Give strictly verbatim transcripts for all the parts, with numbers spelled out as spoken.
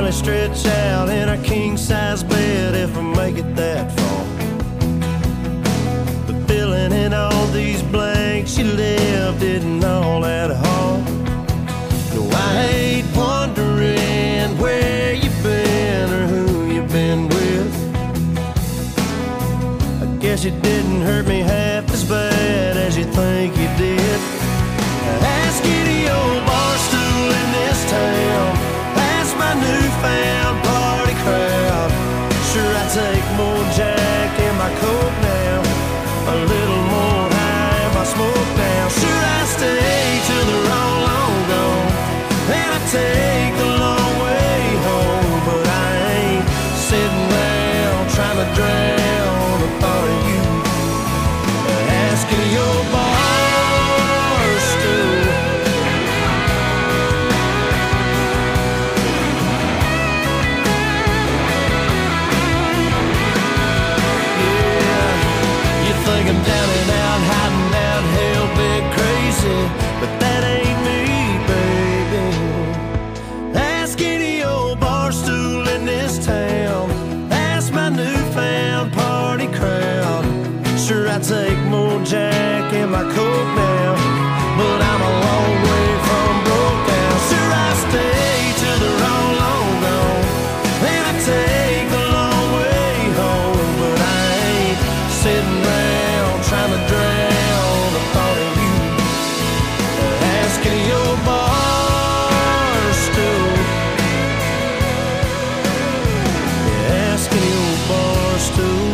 finally stretch out in our king-size bed if I make it that far. But filling in all these blanks she left isn't all that hard. No, I hate wondering where you've been or who you've been with. I guess it didn't hurt me half as bad as you think you did. Ask any old bar stool in this town, ask my newfound party crowd. Sure, I take more Jack in my coke now, a little more high in my smoke now. Sure, I stay till they're all long gone, and I take the long way home. But I ain't sitting around trying to drown the thought of you. Ask any old bar stool. Think I'm down and out, hiding out, hell big crazy, but that ain't me, baby. Ask any old bar stool in this town, ask my newfound party crowd. Sure, I take more Jack in my coke now, but I'm a long way from broke now. Sure, I stay till they're all long gone, and I take the long way home. But I ain't sitting around trying to drown the thought of you. Ask any old bar stool. Yeah, ask any old bar stool.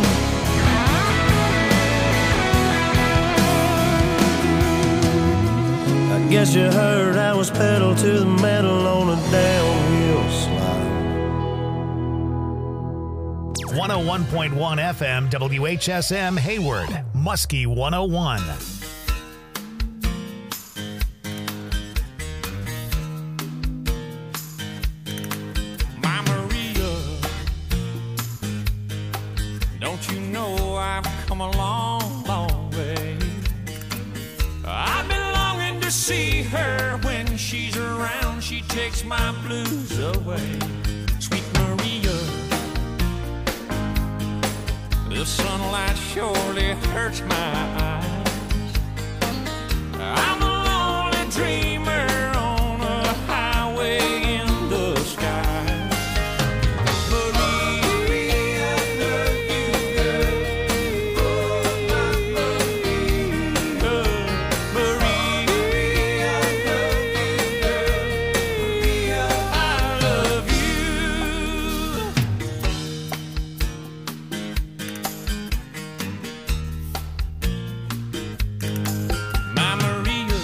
I guess you heard I was pedal to the metal on a downhill slide. one oh one point one F M W H S M Hayward, Muskie one oh one. My Maria, don't you know I've come a long, long way. I've been longing to see her. When she's around, she takes my blues away. Sweet Maria, the sunlight surely hurts my eyes. I'm a lonely dreamer on a highway in the sky. Maria, I love you, girl. Maria, I love you, girl. I love you. My Maria,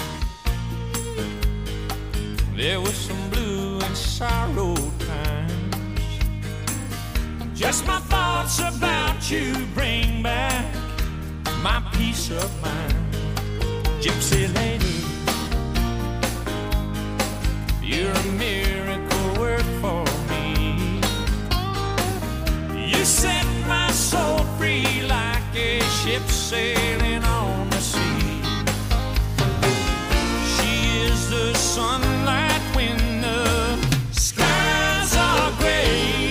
there was some blue and sorrow times. Just my thoughts about you bring back my peace of mind. Gypsy lady, you're a miracle work for me. You set my soul free like a ship sailing on the sea. She is the sunlight when the skies are gray.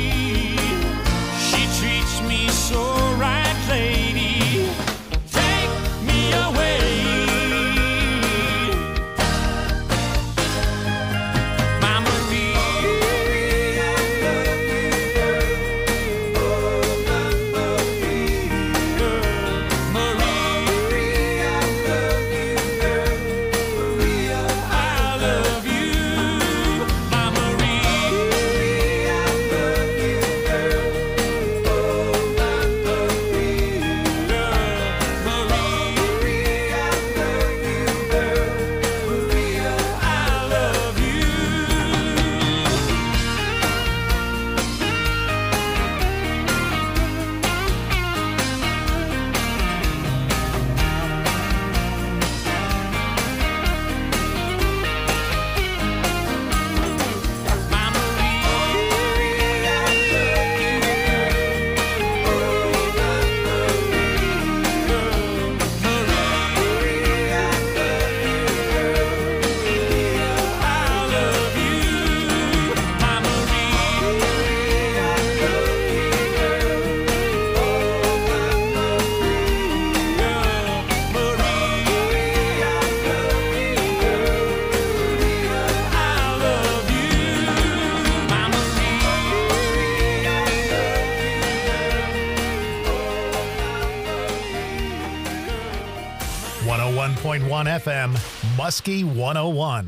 She treats me so right, lady. Take me away. My Maria, I love you, girl. Oh, my Maria. point one F M, Muskie one oh one.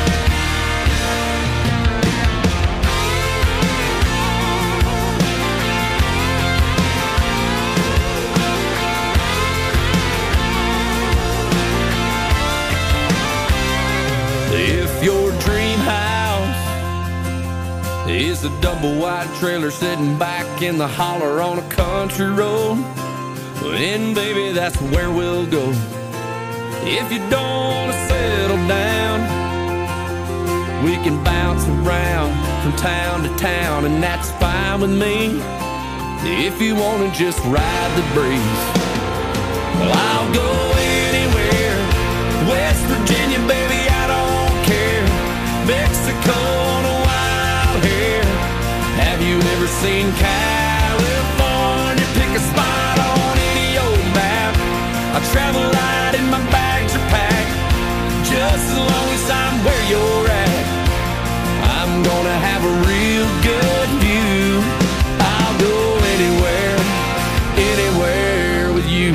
If your dream house is a double wide trailer sitting back in the holler on a country road, then baby that's where we'll go. If you don't want to settle down, we can bounce around from town to town, and that's fine with me. If you want to just ride the breeze, well, I'll go anywhere. West Virginia, baby, I don't care. Mexico on a wild hair. Have you ever seen California? Pick a spot on any old map. I travel light and my bags are packed, just as long as I'm where you're at. I'm gonna have a real good view. I'll go anywhere, anywhere with you.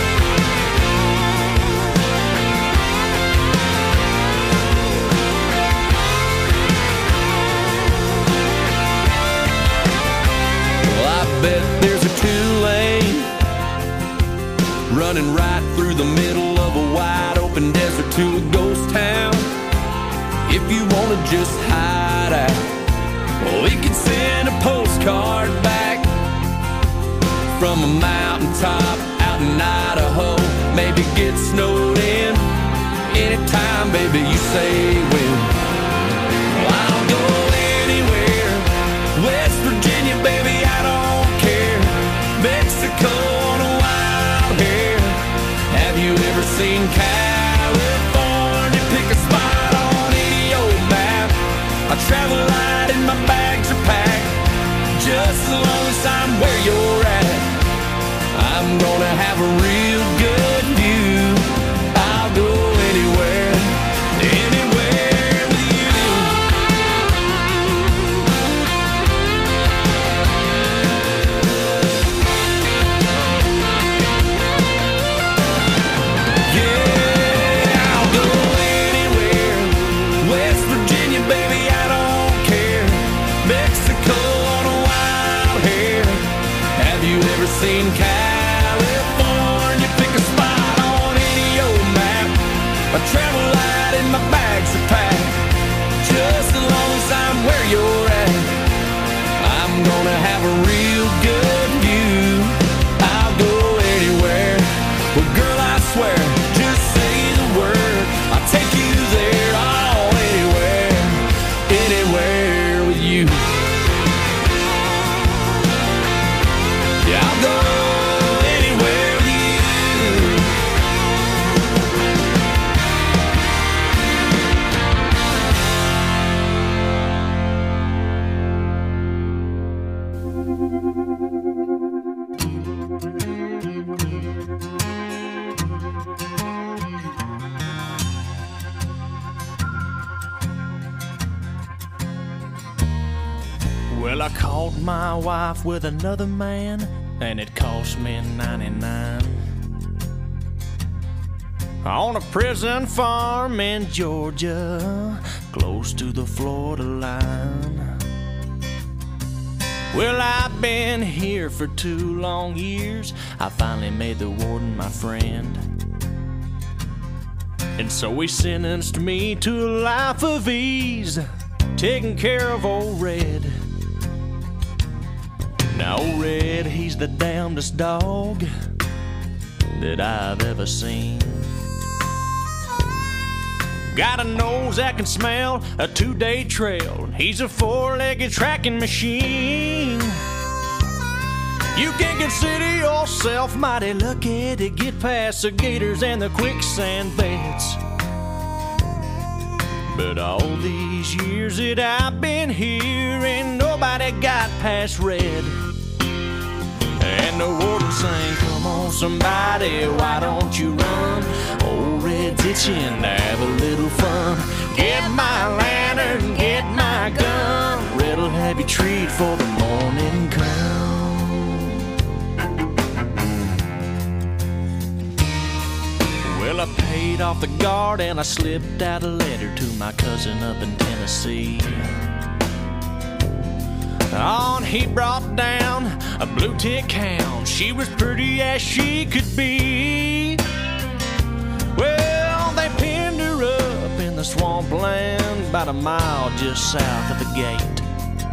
Bet there's a two-lane running right through the middle of a wide open desert to a ghost town. If you want to just hide out, well, we can send a postcard back from a mountaintop out in Idaho. Maybe get snowed in anytime, baby, you say when. Well, I'll go anywhere. West Virginia, baby, I don't Mexico on a wild hair. Have you ever seen California? Pick a spot on any old map. I travel light and my bags are packed, just as long as I'm where you're at. I'm gonna have a real good view. I'll go anywhere, anywhere with you. Seen California, pick a spot on any old map. I travel light and my bags are packed, just as long as I'm where you're at. I'm gonna have a real good view. I'll go anywhere. Well, girl, I swear, just say the word, I'll take you there. Oh, anywhere, anywhere with you. I'll go anywhere with you. Well, I caught my wife with another man, and it cost me ninety-nine. On a prison farm in Georgia, close to the Florida line. Well, I've been here for two long years. I finally made the warden my friend, and so he sentenced me to a life of ease, taking care of old Red. Now old Red, he's the damnedest dog that I've ever seen. Got a nose that can smell a two-day trail. He's a four-legged tracking machine. You can consider yourself mighty lucky to get past the gators and the quicksand beds. But all these years that I've been here, ain't nobody got past Red. And the warden sang, come on somebody, why don't you run? Old Red's itching to have a little fun. Get my lantern, get my gun. Red'll have you treat for the morning come. Well, I paid straight off the guard and I slipped out a letter to my cousin up in Tennessee. On he brought down a blue tick hound. She was pretty as she could be. Well, they pinned her up in the swampland about a mile just south of the gate.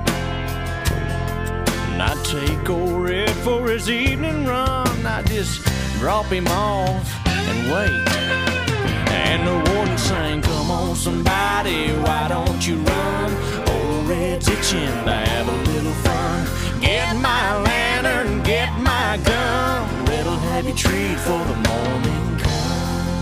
And I'd take old Red for his evening run. I'd just drop him off and wait. And the warden sang, "Come on somebody, why don't you run? Old Red's itching to have a little fun. Get my lantern, get my gun. Red'll have you treat for the morning come."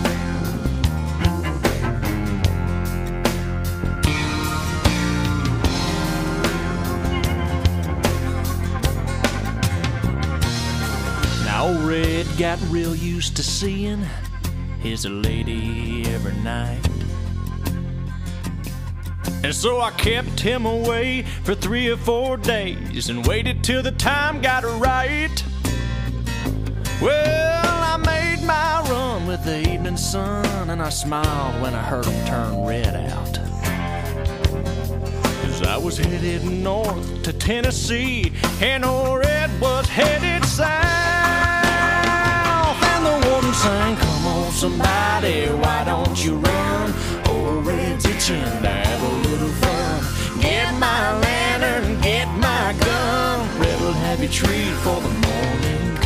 Now old Red got real used to seeing his lady every night. And so I kept him away for three or four days and waited till the time got right. Well, I made my run with the evening sun, and I smiled when I heard him turn Red out. 'Cause I was headed north to Tennessee, and old Red was headed south. And the warden sang, "Come on somebody, why don't you run? Old Red's itching to have a little fun. Get my lantern, get my gun. Red'll have you treat for the morning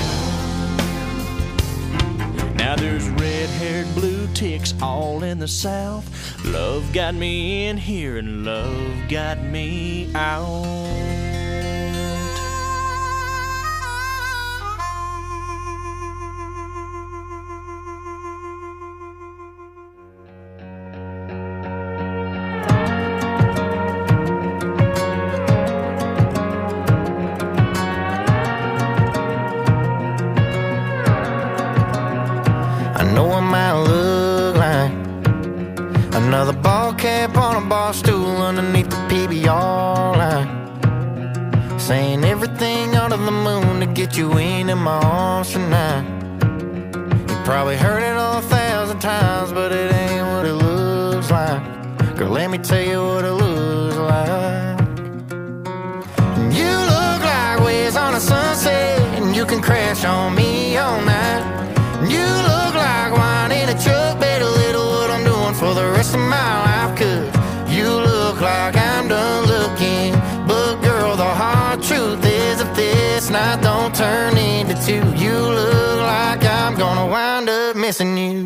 come." Now there's red-haired blue ticks all in the south. Love got me in here and love got me out. Another ball cap on a bar stool underneath the P B R line, saying everything under the moon to get you into my arms tonight. You probably heard it a thousand times, but it ain't what it looks like. Girl, let me tell you what it looks like. You look like waves on a sunset, and you can crash on me all night. You look like wine in a truck, better little what I'm doing for the rest of my life. 'Cause you look like I'm done looking, but girl, the hard truth is if this night don't turn into two, you look like I'm gonna wind up missing you.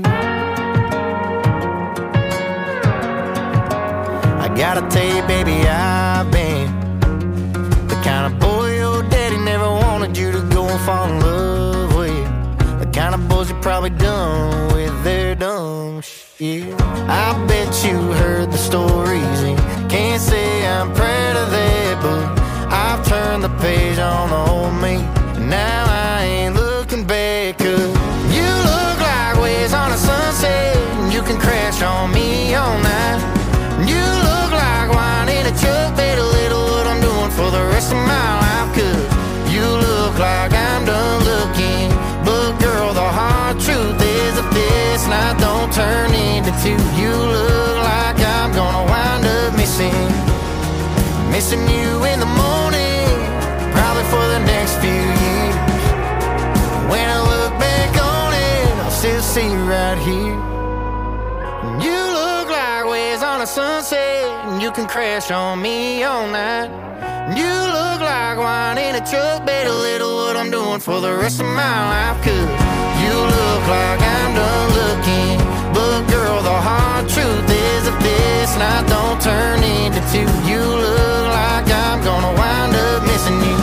I gotta tell you, baby, I've been the kind of boy your daddy never wanted you to go and fall in love with. The kind of boys you probably done with their dumb shit. I bet you heard the stories and can't say I'm proud of that, but I've turned the page on the old me, and now I ain't looking back. 'Cause you look like waves on a sunset, and you can crash on me all night. You look like wine in a truck, better little what I'm doing for the rest of my life. 'Cause you look like I'm done looking, but girl, the hard truth is if this night don't turn into two, you look like I'm gonna wind up missing Missing you in the morning, probably for the next few years. When I look back on it, I'll still see you right here. You look like waves on a sunset, and you can crash on me all night. You look like wine in a truck, better little what I'm doing for the rest of my life. 'Cause you look like I'm done looking, but girl, the hard truth is if this night don't turn into two, you look like I'm gonna wind up missing you.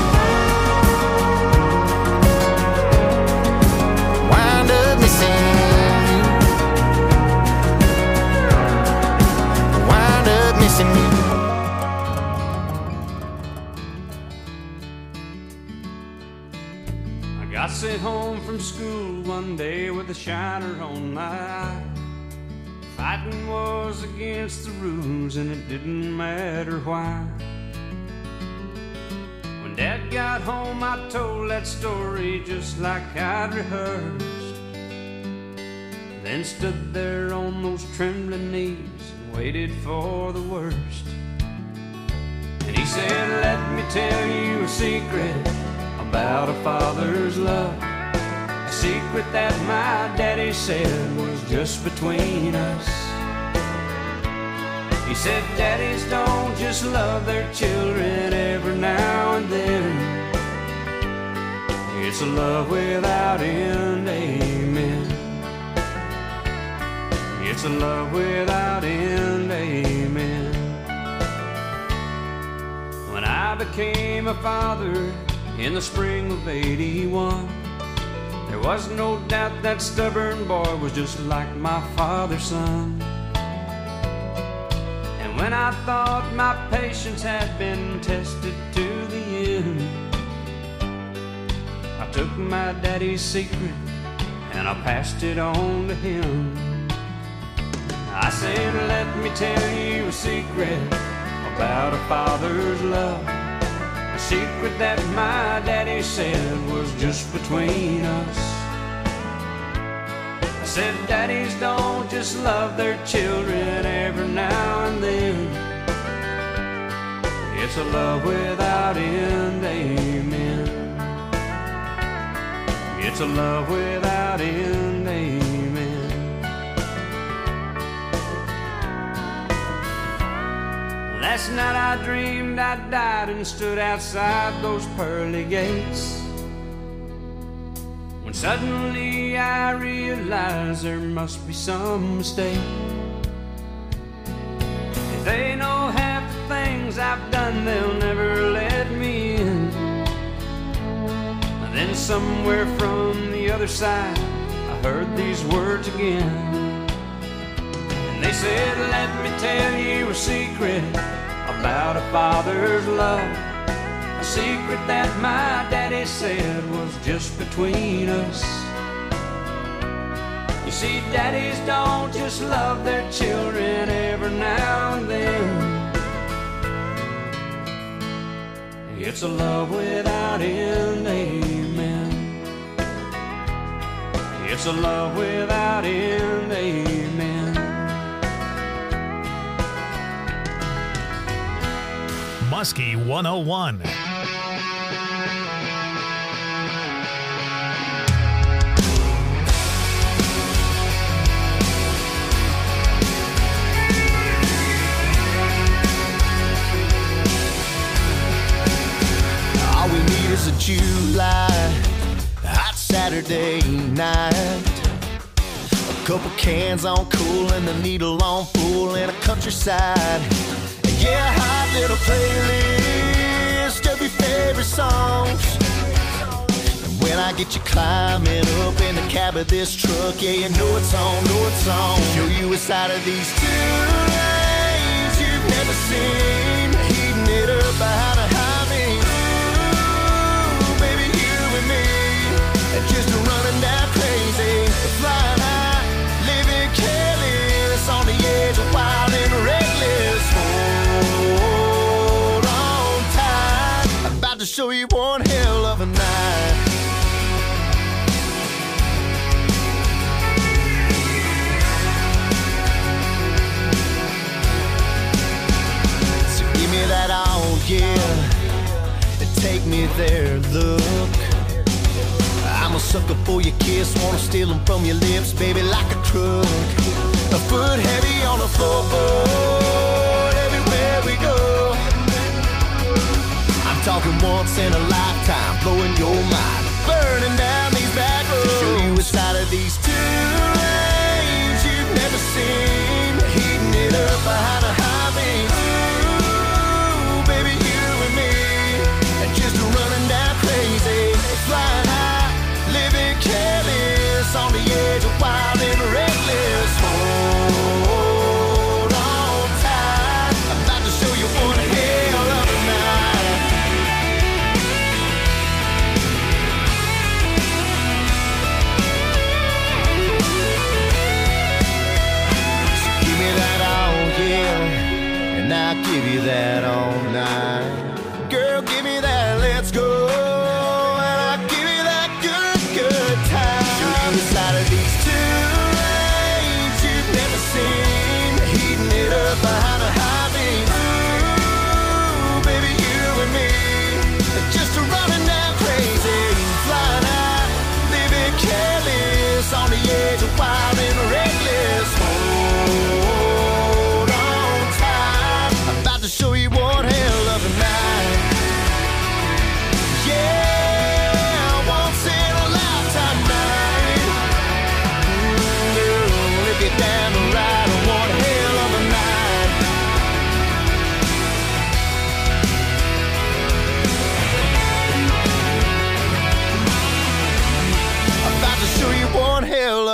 Wind up missing you. Wind up missing you. Got sent home from school one day with a shiner on my eye. Fighting was against the rules and it didn't matter why. When Dad got home I told that story just like I'd rehearsed. then stood there on those trembling knees and waited for the worst. And he said, let me tell you a secret about a father's love, a secret that my daddy said was just between us. He said, daddies don't just love their children every now and then. It's a love without end, amen. It's a love without end, amen. When I became a father in the spring of eighty-one, there was no doubt that stubborn boy was just like my father's son. And when I thought my patience had been tested to the end, I took my daddy's secret and I passed it on to him. I said, let me tell you a secret about a father's love, a secret that my daddy said was just between us. I said, daddies don't just love their children every now and then. It's a love without end, amen. It's a love without end, amen. Last night I dreamed I died and stood outside those pearly gates, when suddenly I realized there must be some mistake. If they know half the things I've done, they'll never let me in. And then somewhere from the other side I heard these words again. And they said, let me tell you a secret about a father's love, a secret that my daddy said was just between us. You see, daddies don't just love their children every now and then. It's a love without end, amen. It's a love without end, amen. Muskie one oh one. All we need is a July hot Saturday night, a couple cans on cool and the needle on full in a countryside. Yeah, hot little playlist of your favorite songs. And when I get you climbing up in the cab of this truck, yeah, you know it's on, know it's on. Show you a side of these two lanes you've never seen, heating it up behind a highway. Ooh, baby, you and me, and just running down crazy, flying high, living careless, on the edge of wild and reckless. Hold on tight, about to show you one hell of a night. So give me that all, yeah, and take me there, look. I'm a sucker for your kiss, wanna steal them from your lips, baby, like a truck. A foot heavy on the floorboard everywhere we go. I'm talking once in a lifetime, blowing your mind, burning down these back roads. Show you a side of these two lanes you've never seen, heating it up behind a highway. Ooh, baby, you and me, and just running down crazy, flying high, living careless, on the edge of wild and reckless. Hold on tight, I'm about to show you one hell of a night.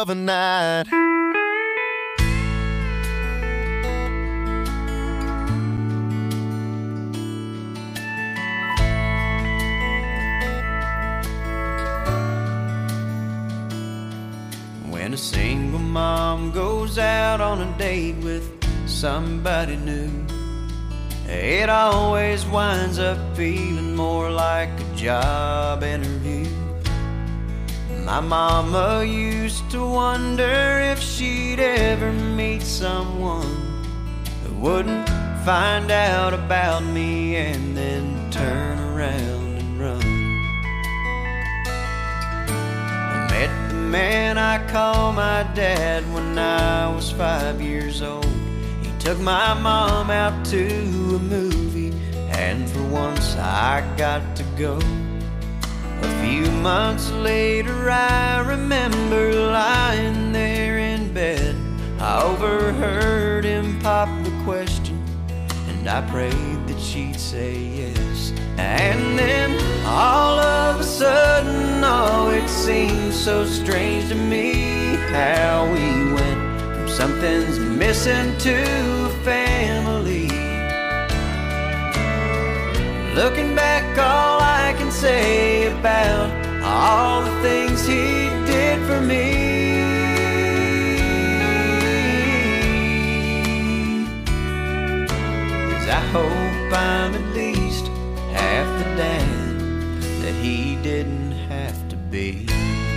of a night. When a single mom goes out on a date with somebody new, it always winds up feeling more like a job interview. My mama used to wonder if she'd ever meet someone who wouldn't find out about me and then turn around and run. I met the man I call my dad when I was five years old. He took my mom out to a movie, and for once I got to go. A few months later I remember lying there in bed. I overheard him pop the question, and I prayed that she'd say yes. And then all of a sudden, oh, it seemed so strange to me how we went from something's missing to a family. Looking back, all I can say about all the things he did for me is I hope I'm at least half the dad that he didn't have to be.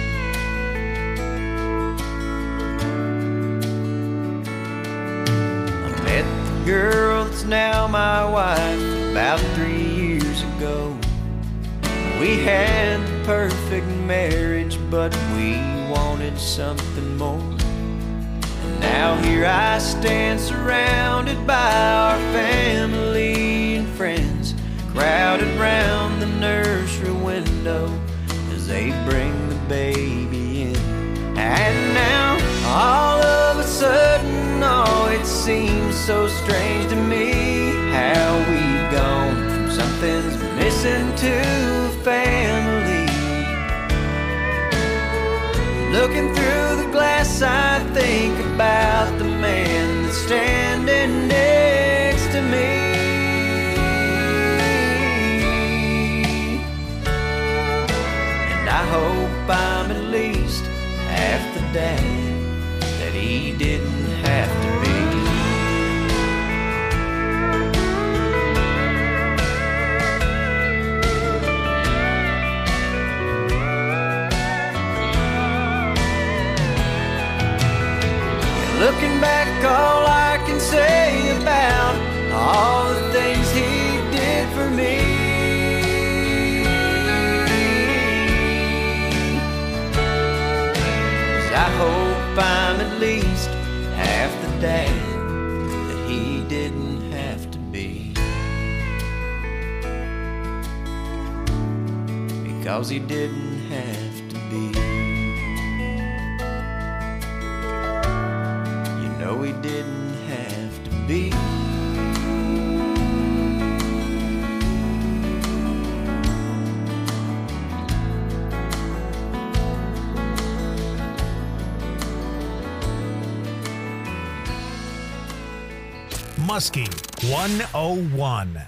I met the girl that's now my wife about three years ago. We had the perfect marriage, but we wanted something more. And now here I stand surrounded by our family and friends, crowded round the nursery window as they bring the baby in. And now all of a sudden, oh, it seems so strange to me how we've gone from something's missing to a family. Looking through the glass, I think about the man that's standing next to me. And I hope I'm at least half the dad that he didn't have to be. Looking back, all I can say about all the things he did for me is I hope I'm at least half the dad that he didn't have to be, because he didn't have to be. No, he didn't have to be. Muskie one oh one.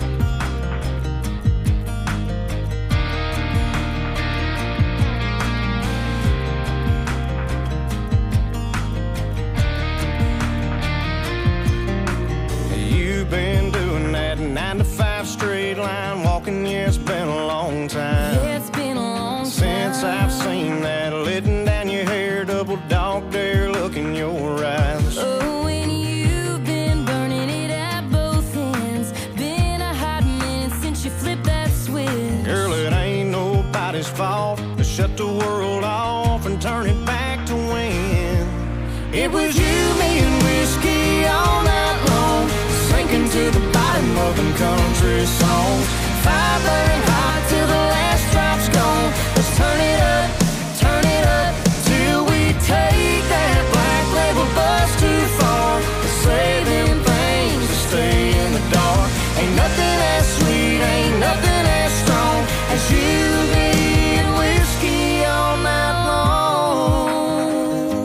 Been doing that nine to five straight line walking, yeah, it's been a long time. Yeah, it's been a long time since I've seen that letting down your hair, double dog dare look in your eyes. Oh, and you've been burning it at both ends. Been a hot minute since you flipped that switch. Girl, it ain't nobody's fault to shut the world off and turn it back to when it was you, me, and whiskey all night long, sinking to the bottom of them country songs. Fire burning hot till the last drop's gone. Let's turn it up, turn it up, till we take that black label bus too far. To say them things to stay in the dark. Ain't nothing as sweet, ain't nothing as strong as you, me, and whiskey all night long.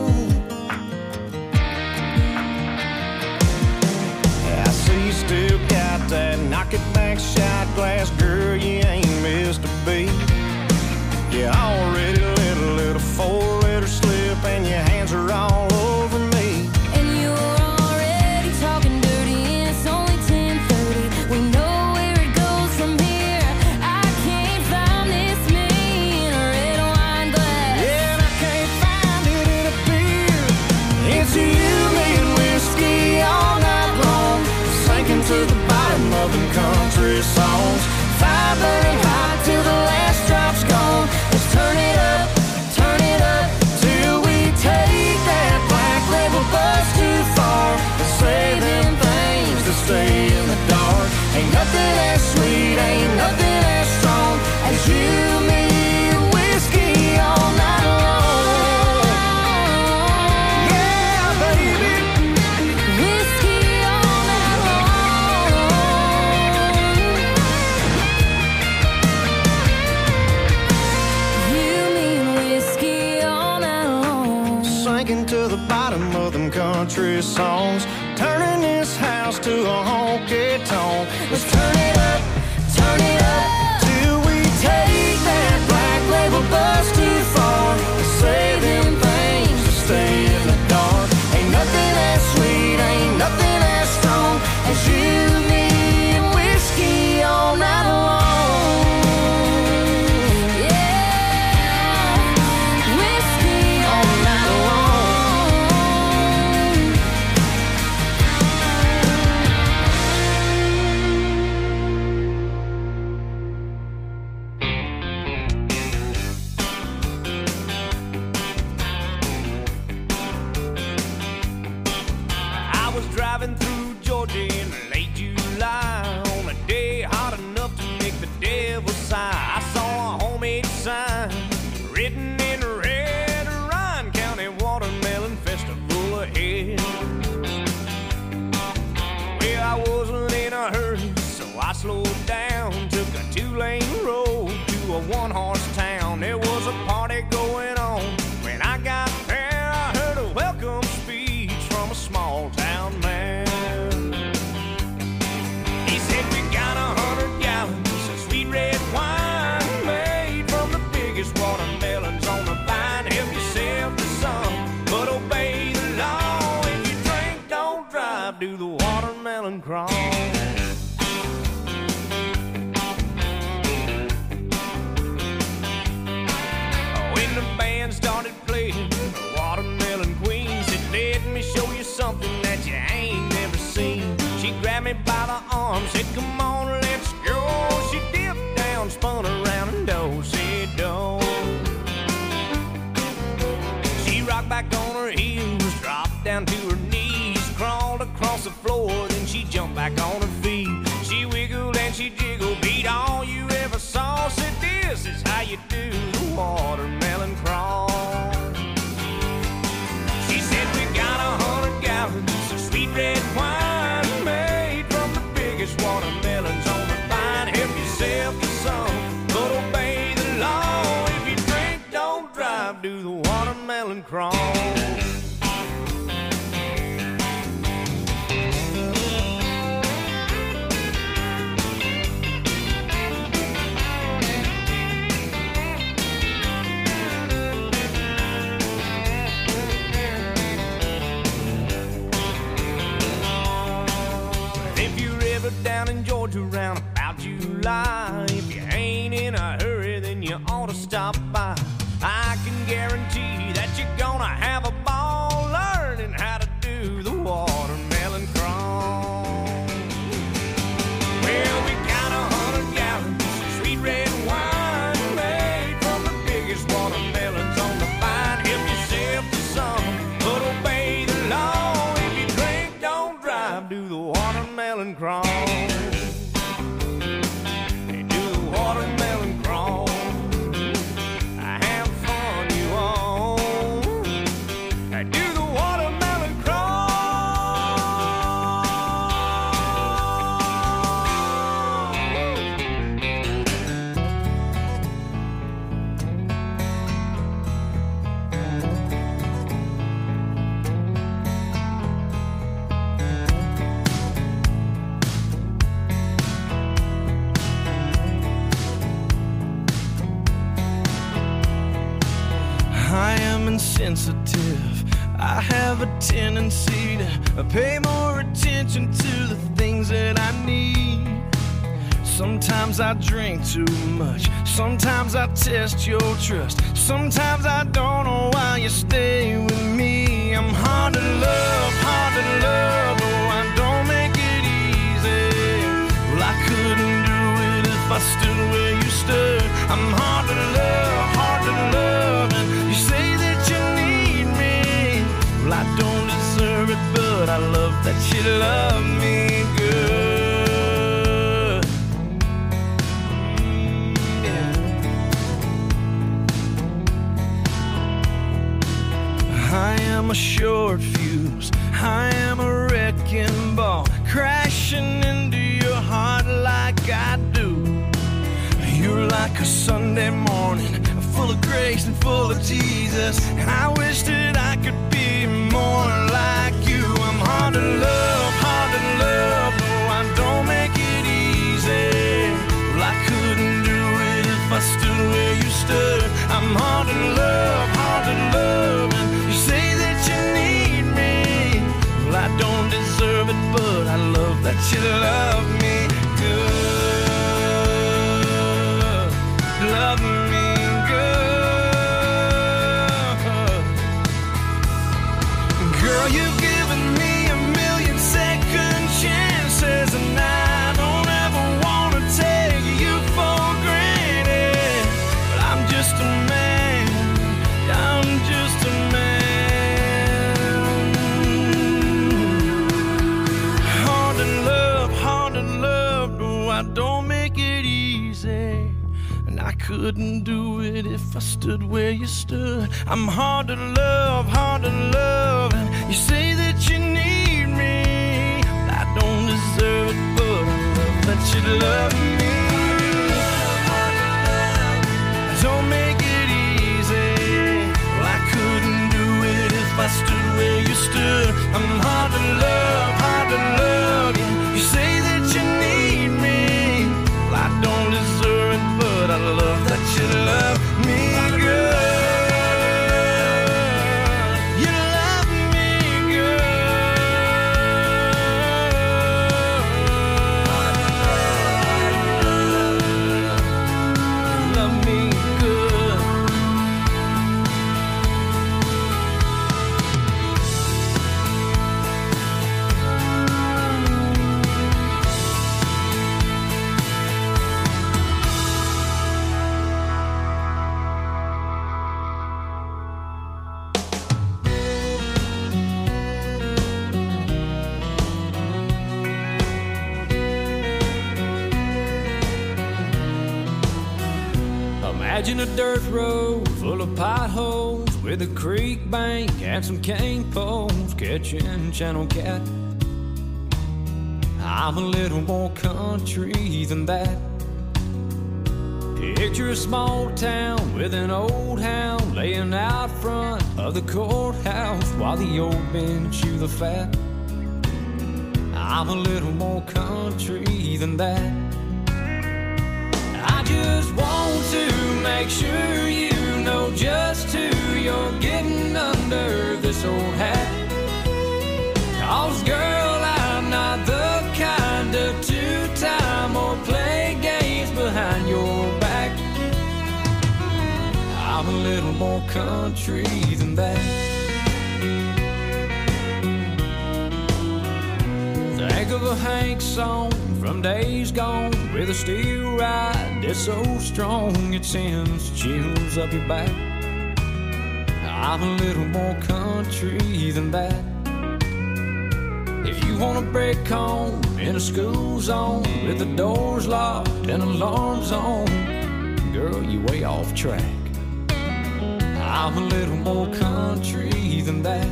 country songs, turning this house to a honky tonk. Let's turn it up, turn it up, till we take that black label bus too far. Say them things to stay in the dark. Ain't nothing as sweet, ain't nothing as strong as you, me, and whiskey all night long. Driving through Georgia in late July on a day hot enough to make the devil sigh. I saw a homemade sign written in red, Ryan County Watermelon Festival ahead. Well, I wasn't in a hurry, so I slowed down, took a two-lane road to a one-horse town. There was a party going on. When I got there, I heard a welcome speech from a small town man. He said, we got a hundred gallons of sweet red wine made from the biggest watermelons on the vine. Help yourself to some, but obey the law. If you drink, don't drive, do the watermelon crawl. When the band started playing Watermelon Queen, said, let me show you something that you ain't never seen. She grabbed me by the arm, said, come on, let's go. She dipped down, spun around, and do-si-do. She rocked back on her heels, dropped down to her knees, crawled across the floor, then she jumped back on her feet. She wiggled and she jiggled, beat all you ever saw. Said, this is how you do the watermelon crawl. She said, we got a hundred gallons of sweet red wine made from the biggest watermelons on the vine. Help yourself to some, but obey the law. If you drink, don't drive, do the watermelon crawl. Down in Georgia around about July, if you ain't in a hurry, then you ought to stop by. I can guarantee that you're gonna have a ball learning how to do the watermelon crawl. Well, we got a hundred gallons of sweet red wine made from the biggest watermelons on the vine. Help yourself to some, but obey the law. If you drink, don't drive, do the watermelon crawl. They do the watermelon crawl. Have fun, you all. They do the watermelon crawl. I am insensitive. I have a tendency to pay more attention to the things that I need. Sometimes I drink too much. Sometimes I test your trust. Sometimes I don't know why you stay with me. I'm hard to love, hard to love. Oh, I don't make it easy. Well, I couldn't do it if I stood where you stood. I'm hard to love, hard to love. And you say that you need me. Well, I don't deserve it, but I love that you love me good. Mm, yeah. I am a short fuse. I am a wrecking ball, crashing into your heart like I do. You're like a Sunday morning, full of grace and full of Jesus. I wish that I could be more like like you. I'm hard to love, hard to love. No, I don't make it easy. Well, I couldn't do it if I stood where you stood. I'm hard to love, hard to love. And you say that you need me. Well, I don't deserve it, but I love that you love me good. Love me good. Girl, you've given me a million second chances, and I don't ever want to take you for granted. But I'm just a man, I'm just a man. Hard to love, hard to love. No, I don't make it easy. And I couldn't do it if I stood where you stood. I'm hard to love, hard to love. And you say that you need me. I don't deserve it, but I love that you love me. Don't make it easy. Well, I couldn't do it if I stood where you stood. I'm hard to love, hard to love. Yeah, you say that you need me. Well, I don't deserve it, but I love that you love me good. You love me good. Love me good. Imagine a dirt road full of potholes with a creek bank and some cane poles catching channel cat. I'm a little more country than that. Picture a small town with an old hound laying out front of the courthouse while the old men chew the fat. I'm a little more country than that. I just want to make sure you know just who you're getting under this old hat. 'Cause girl, I'm not the kind of two-time or play games behind your back. I'm a little more country than that. Think of a Hank song from days gone with a steel ride that's so strong it sends chills up your back. I'm a little more country than that. If you want a break home in a school zone with the doors locked and alarms on, girl, you way off track. I'm a little more country than that.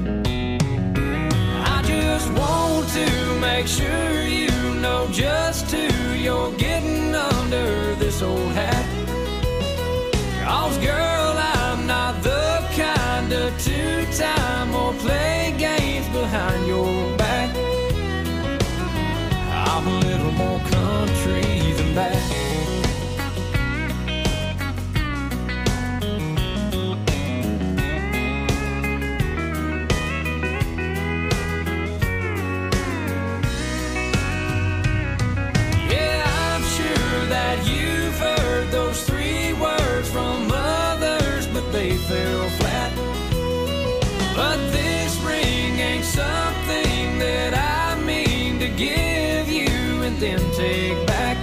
I just want to make sure you know just who you're getting under this old hat. 'Cause girl, I'm not the kind of two-time or play games behind your back. I'm a little more country than that. You've heard those three words from others, but they fell flat. But this ring ain't something that I mean to give you and then take back.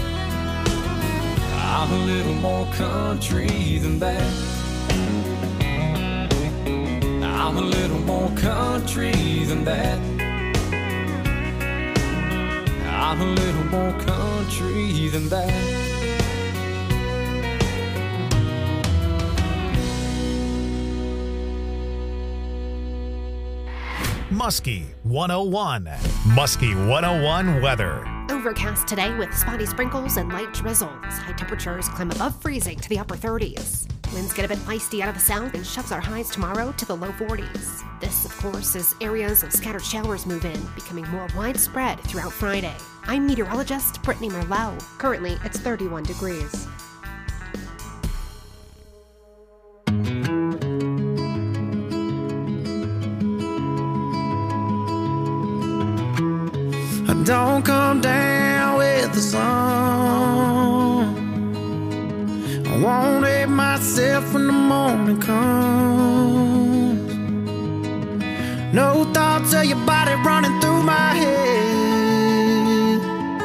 I'm a little more country than that. I'm a little more country than that. I'm a little more country than that. Muskie one oh one. Muskie one oh one weather. Overcast today with spotty sprinkles and light drizzles. High temperatures climb above freezing to the upper thirties. Winds get a bit feisty out of the south and shoves our highs tomorrow to the low forties. This, of course, as areas of scattered showers move in, becoming more widespread throughout Friday. I'm meteorologist Brittany Merlot. Currently, it's thirty-one degrees. Don't come down with the sun. I won't hate myself when the morning comes. No thoughts of your body running through my head.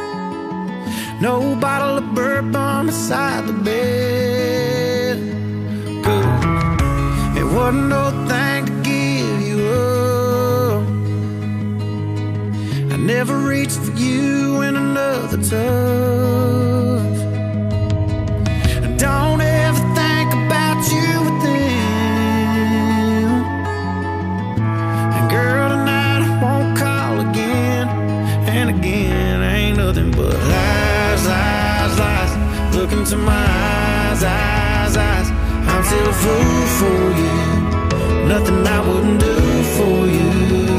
No bottle of bourbon beside the bed. Good. It wasn't no thing to give you up. Never reached for you in another touch. Don't ever think about you with them. And girl, tonight I won't call again. And again, ain't nothing but lies, lies, lies. Look into my eyes, eyes, eyes. I'm still a fool for you. Nothing I wouldn't do for you.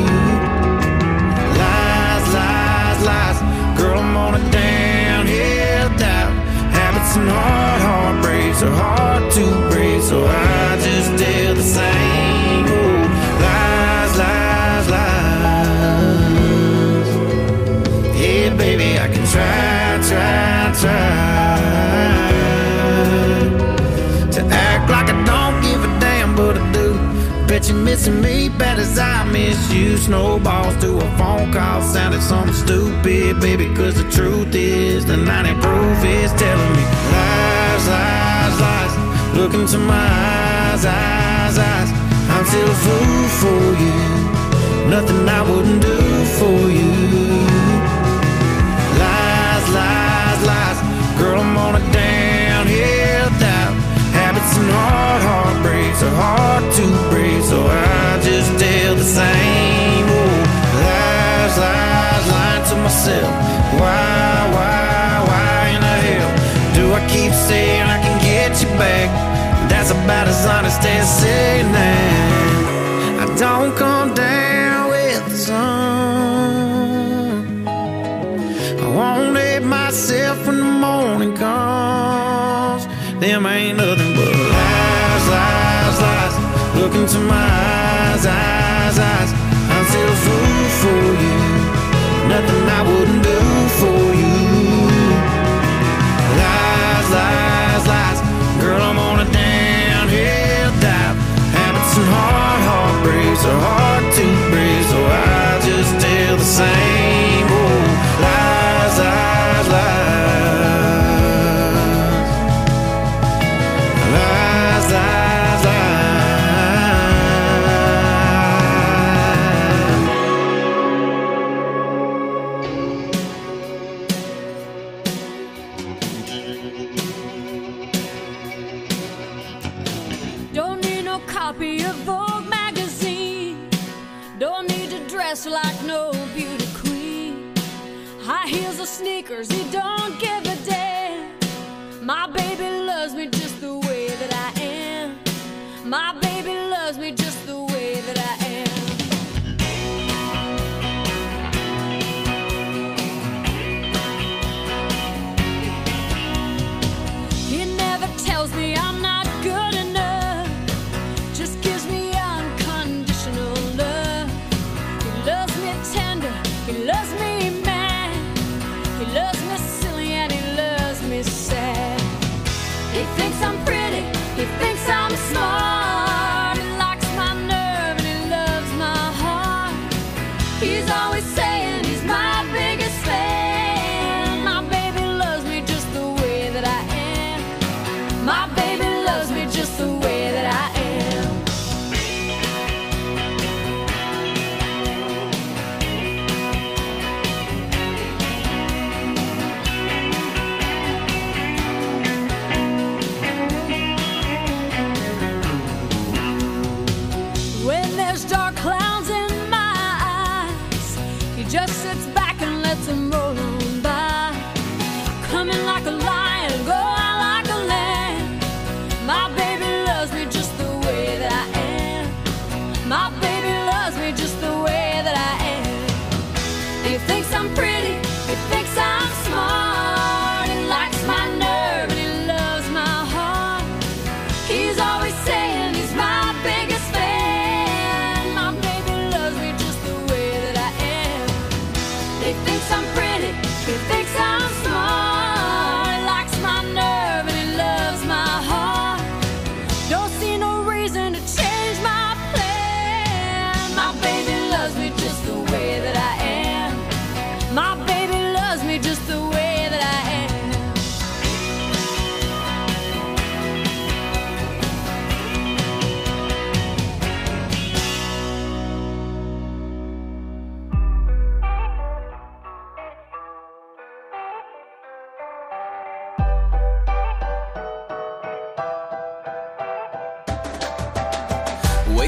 Lies. Girl, I'm on a downhill dive. Habits and hard heartbreaks are hard to break, so I just tell the same old lies, lies, lies. Yeah, baby, I can try, try, try to act like I don't give a damn, but I do. Bet you're missing me bad as I miss you. Snowballs to a phone call sounded something stupid, baby, cause the truth is the ninety proof is telling me lies, lies, lies. Look into my eyes, eyes, eyes. I'm still a fool for you. Nothing I wouldn't do for you. Lies, lies, lies. Girl, I'm on a downhill dive. Habits and hard heartbreaks are hard to break, so I just tell the same old lies, lies, lying to myself. Why, why, why in the hell do I keep saying I can get you back? That's about as honest as saying that I don't come down with the sun. I won't hate myself when the morning comes. Them ain't nothing but lies, lies, lies. Look into my eyes, eyes, eyes. I'm still a fool for you. Nothing I wouldn't do for you. Lies, lies, lies. Girl, I'm on a downhill dive. Habits and hard heartbreaks are hard to break, so I just tell the same old lies, lies, lies. Lies, lies, lies. Don't need no copy of Vogue magazine. Don't need to dress like no beauty queen. High heels or sneakers, he don't give a damn. My baby loves me just the way that I am. My baby loves me just the way that I am. He never tells me I'm not good enough. Just gives me unconditional love. He loves me tender. He loves me mad. He loves me silly and he loves me sad. He thinks I'm pretty, he thinks I'm smart. He likes my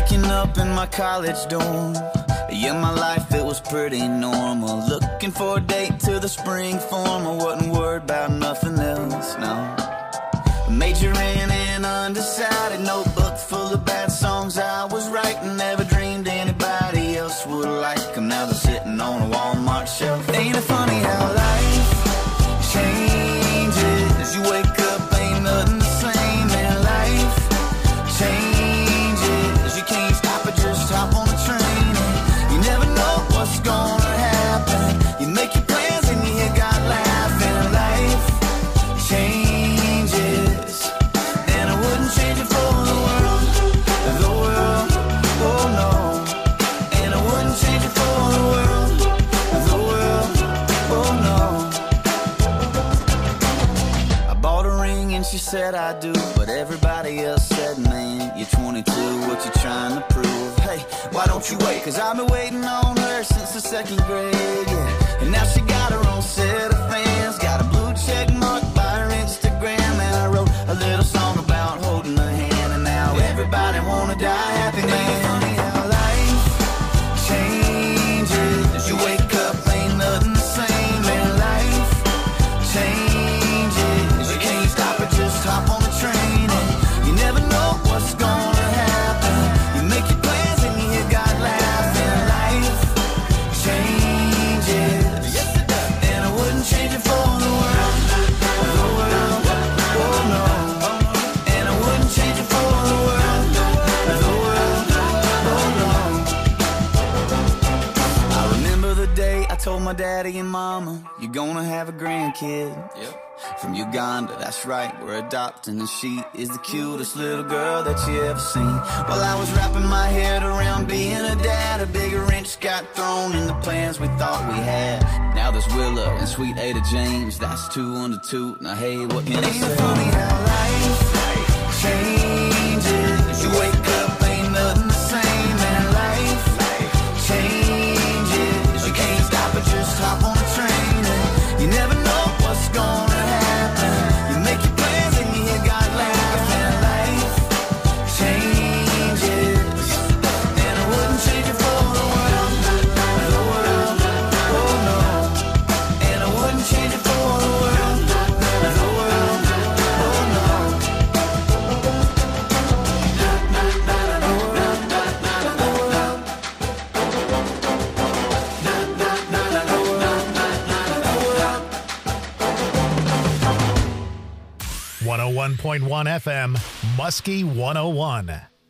Waking up in my college dorm. Yeah, my life, it was pretty normal. Looking for a date to the spring form. I wasn't worried about nothing else, no. Majoring in undecided, notebook full of bad songs I was writing. Never dreamed anybody else would like them. Now they're sitting on a Walmart shelf. Ain't it funny how life changes? You wake up, ain't nothing the same. And life changes. You can't stop it, just hop on the train. And you never know what's gonna happen. You make your plans and you hear God laughing. Life changes, and I wouldn't change it for the world, the world, oh no. And I wouldn't change it for the world, the world, oh no. I bought a ring and she said I do, but everybody else said, man, you're twenty-two, what you trying to prove? Hey, why don't you wait? Cause I've been waiting on her since the second grade, yeah. And now she got her own set of fans, got a blue check mark by her Instagram. And I wrote a little song about holding her hand, and now everybody wanna die happy, man. Funny how life changes. You wake up, ain't nothing the same. And life changes. You can't stop it, just hop on the train. And you never know what's gonna happen. You make your plans and you hear God laughing. Life changes, yes it does. And I wouldn't change it for the world, the world, oh no. And I wouldn't change it for the world, the world, oh no. I remember the day I told my daddy and mama, you're gonna have a grandkid. Yep. From Uganda, that's right, we're adopting, and she is the cutest little girl that you ever seen. While I was wrapping my head around being a dad, a bigger wrench got thrown in the plans we thought we had. Now there's Willa and sweet Ada James, that's two under two. Now hey, what can I say? Ain't it funny how life changes? You wake up, ain't nothing the same. And life changes. You can't stop it, just hop on the train. And you never know what's gonna happen. You make your plans and you hear God laughing. Life changes, and I wouldn't change it for the world, the world, oh no. And I wouldn't change it for the world, the world, oh no. one oh one point one F M, Muskie one oh one.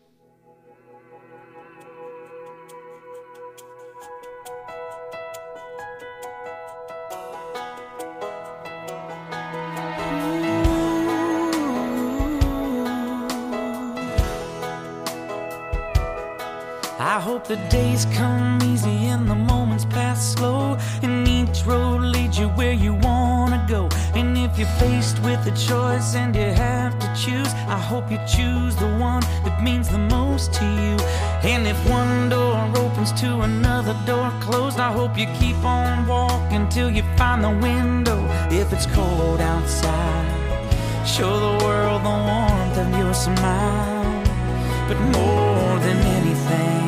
I hope the days come easy and the moments pass slow, and each road leads you where you wanna go. And if you're faced with a choice and you have to choose, I hope you choose the one that means the most to you. And if one door opens to another door closed, I hope you keep on walking till you find the window. If it's cold outside, show the world the warmth of your smile. But more than anything,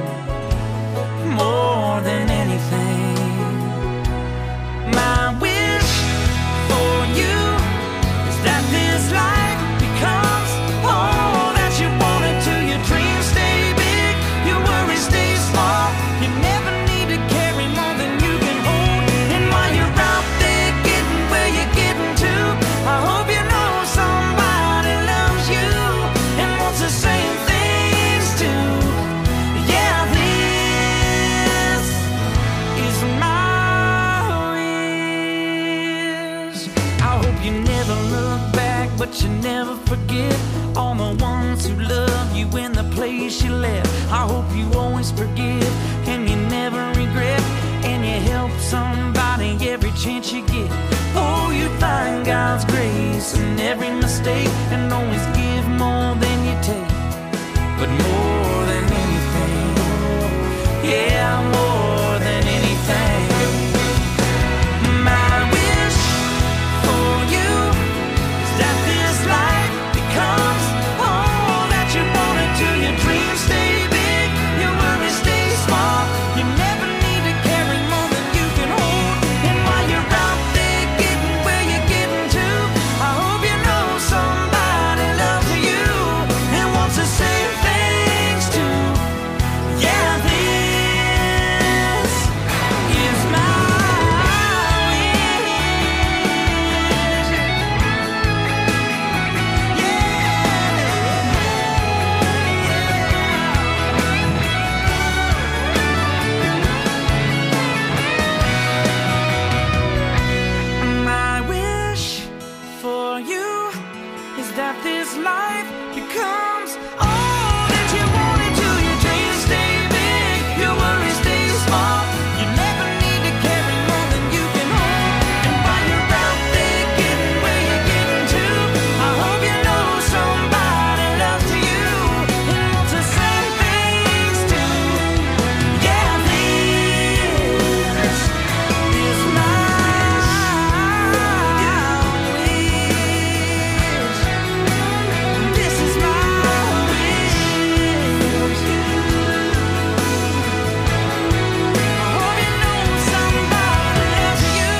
more than anything, my wish for you is that this life becomes all that you want it to. Your dreams stay big, your worries stay small. You never need to carry more than you can hold. And while you're out there getting where you're getting to, I hope you know somebody loves you and wants the same things too. Yeah, this is my wish. I hope you never look back, but you never forget all the ones who love you in the place you left. I hope you always forgive and you never regret, and you help somebody every chance you get. Oh, you find God's grace in every mistake, and always give more than you take. But more than anything, yeah, more than anything, my wish for you is that this life becomes all that you want it to. Your dreams stay big. that this life becomes all that you wanted to. Your dreams stay big, your worries stay small. You never need to carry more than you can hold. And while you're out there getting where you're getting to, I hope you know somebody loves you and wants the same things too. Yeah, this is my This is my wish. I hope you know somebody loves you.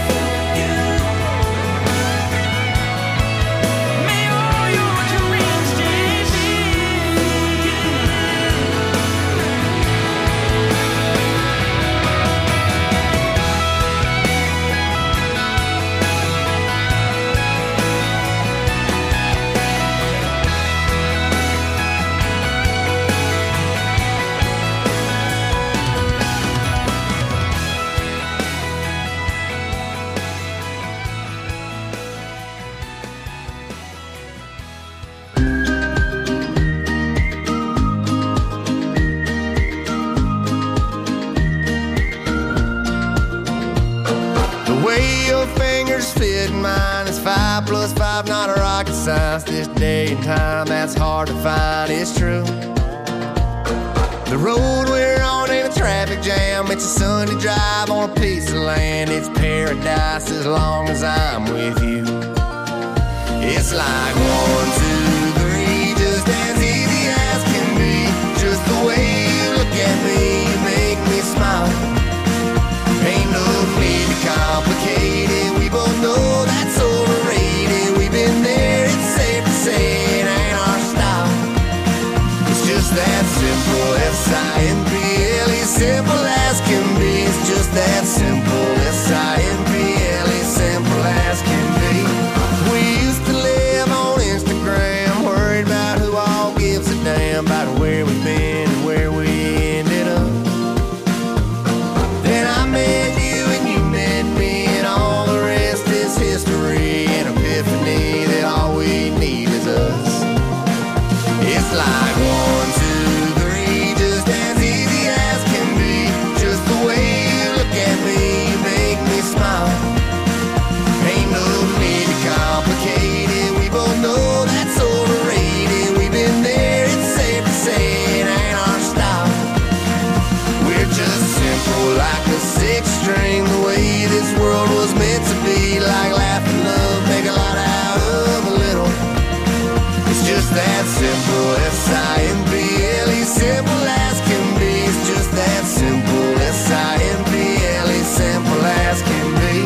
May all your dreams stay big. The way your fingers fit in mine is five plus five, not a rocket science. This day and time, that's hard to find, it's true. The road we're on ain't a traffic jam. It's a Sunday drive on a piece of land. It's paradise as long as I'm with you. It's like one, two, three, just as easy as can be. Just the way you look at me, you make me smile. Ain't no need to complicate it. We both know that's overrated. We've been there, it's safe to say it ain't our style. It's just that simple, S I M P L E, simple as can be. It's just that simple, S I M P L E, simple as can be. We used to live on Instagram, worried about who all gives a damn about where we've been and where we ended up. Then I met you and you met me, and all the rest is history. An epiphany that all we need is us. It's like one, two, three, just as easy as can be. Just the way you look at me, you make me smile. Ain't no need to complicate it. We both know that's overrated. We've been there, it's safe to say it ain't our style. We're just simple like a six string, the way this world was meant to be. Like laugh and love, make a lot out of a little. It's just that simple, S I M P L E, simple as can be. It's just that simple, S I M P L E, simple as can be.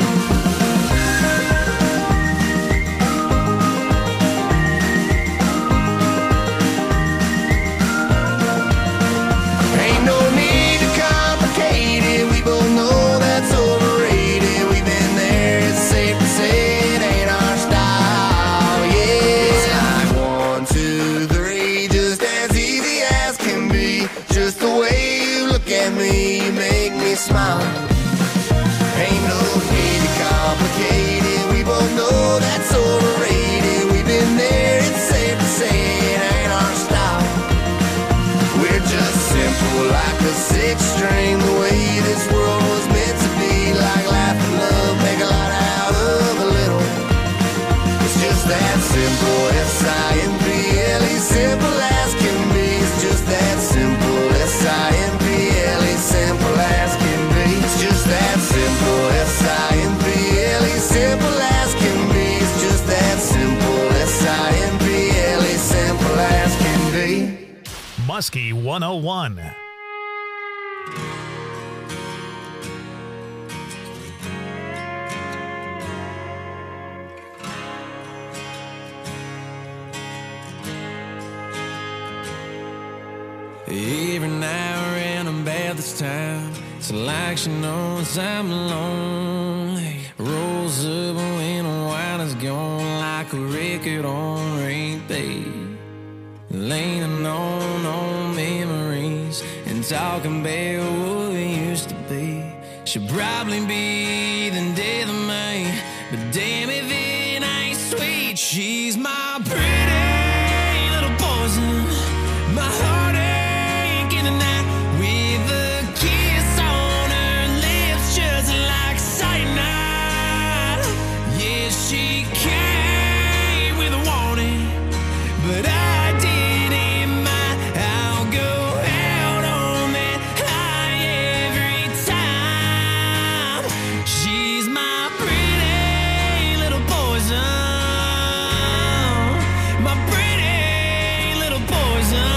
Ain't no need to complicate it. We both know that's overrated. We've been there, it's safe to say it ain't our style. Yeah, it's like one, two, three, just as easy as can be. Just the way you look at me, you make me smile. Ain't no need to complicate it. We both know that's overrated. We've been there, it's safe to say it ain't our style. We're just simple like a six string, the way this world was meant to be. Like laugh and love, make a lot out of a little. It's just that simple, S I M P L E, simple as can be. It's just that simple, S I M P L E, simple as can be. It's just that simple, S I M P L E, simple as can be. It's just that simple, S I M P L E, simple as can be. Muskie one oh one. Every now and I'm bad this time. It's like she knows I'm lonely. Rolls up when the wine is gone, like a record on repeat. Leaning on old memories and talking about what we used to be. She'll probably be the death of me, but damn if it ain't sweet. She's my my pretty little poison, my heartache in the night, with a kiss on her lips just like cyanide. Yeah, she came with a warning, but I didn't mind. I'll go out on that high every time. She's my pretty little poison, my pretty little poison.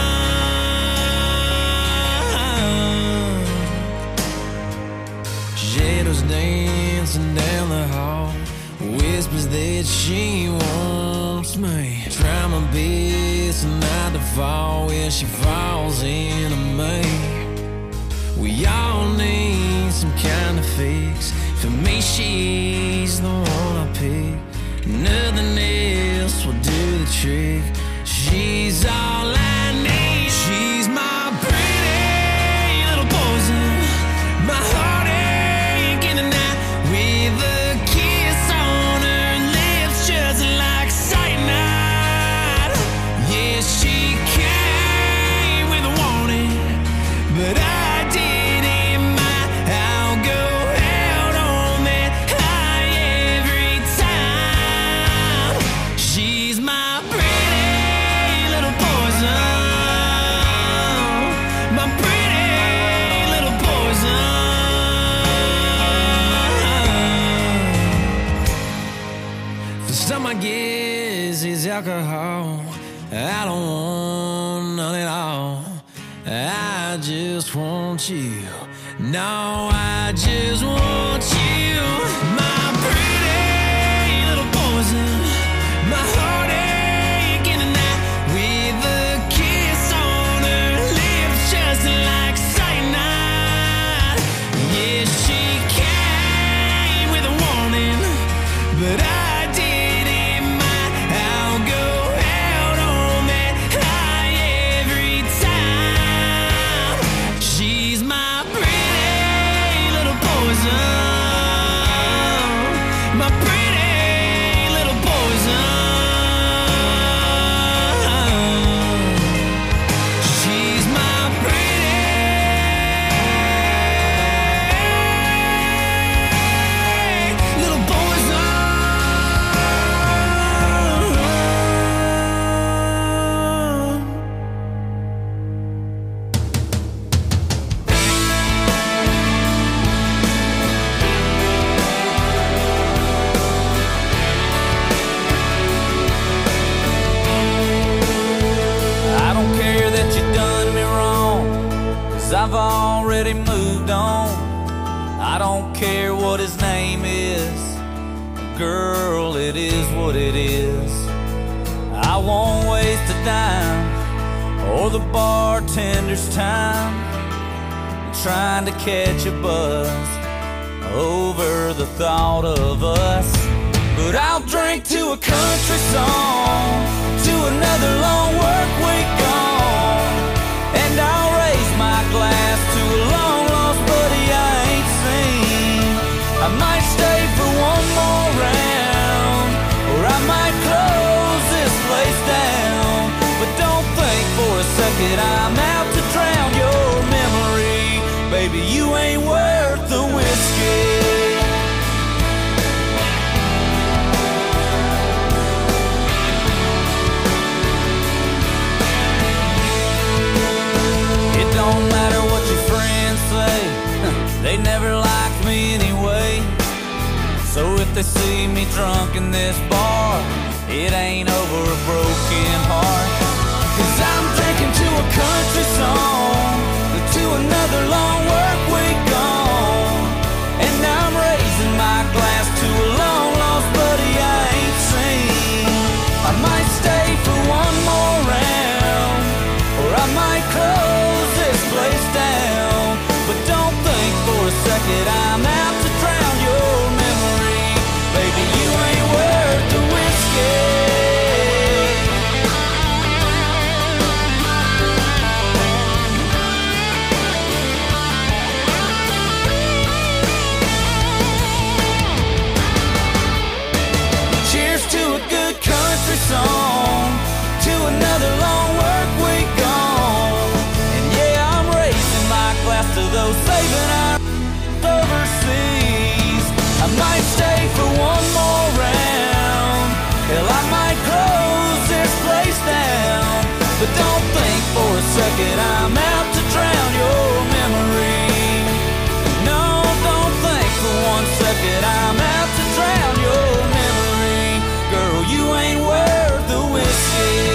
Shadows dancing down the hall, whispers that she wants me. Try my best not to fall where she falls into me. We all need some kind of fix. For me, she's the one I pick. Nothing else will do the trick. She's all I need. She's my pretty little poison, my heartache in the night, with a kiss on her lips just like cyanide. Yeah, she came with a warning, but I didn't mind. I'll go out on that high every time. She's my pretty little poison, my pretty little poison. For some, I guess it's alcohol. I don't want none at all. I just want you. No, I just want you. My pretty little poison, my heartache in the night, with a kiss on her lips just like cyanide. Yeah, she came with a warning, but I didn't mind. I'll go out on that high every time. She's my pretty little poison, my pretty little poison. She's my pretty little poison. I don't care that you done me wrong, 'cause I've already moved on. I don't care what his name is, girl, it is what it is. I won't waste a dime or the bartender's time trying to catch a buzz over the thought of us. But I'll drink to a country song, to another long work week gone, and I'll raise my glass to a long lost buddy I ain't seen. I might stay for one more round, or I might close this place down. But don't think for a second I'm out to drown your memory. Baby, you ain't worth the whiskey. It don't matter what your friends say, they never liked me anyway. So if they see me drunk in this bar, it ain't over a broken heart. 'Cause I'm drinking to a country song, to another long work week gone, and I'm raising my glass to a long lost buddy I ain't seen. I might stay for one more round, or I might close this place down. But don't think for a second I'm out to drown your memory. Baby, you ain't worth the whiskey. second I'm out to drown your memory. No, don't think for one second I'm out to drown your memory. Girl, you ain't worth the whiskey.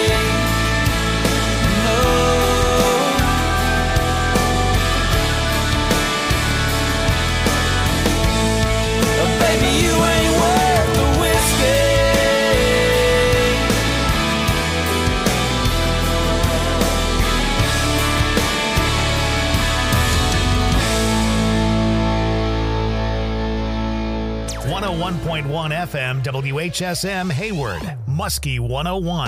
one oh one point one F M W H S M Hayward, Muskie one oh one.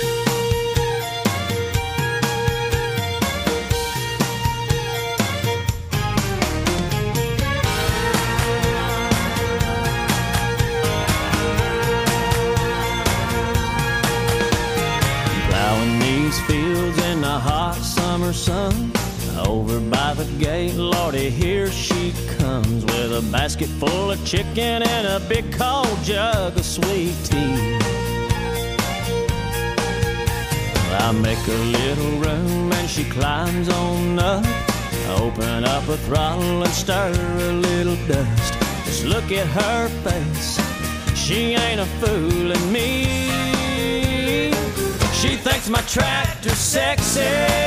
Plowing these fields in the hot summer sun. Over by the gate, Lordy, here she comes with a basket full of chicken and a big cold jug of sweet tea. I make a little room and she climbs on up. Open up a throttle and stir a little dust. Just look at her face, she ain't a fooling me. She thinks my tractor's sexy.